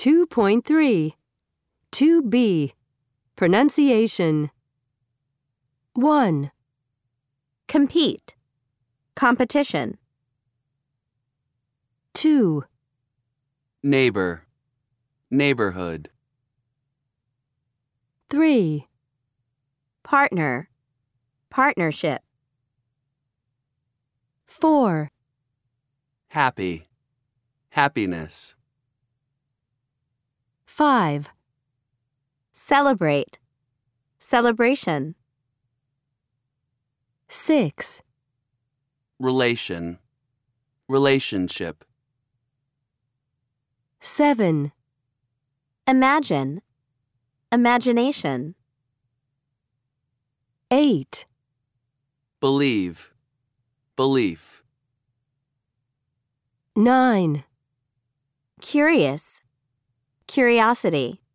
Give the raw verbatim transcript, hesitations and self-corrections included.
two point three. two B. Pronunciation. one. Compete. Competition. two. Neighbor. Neighborhood. three. Partner. Partnership. four. Happy. Happiness. five. Celebrate. Celebration. six. Relation. Relationship. seven. Imagine. Imagination. eight. Believe. Belief. nine. Curious. Curiosity.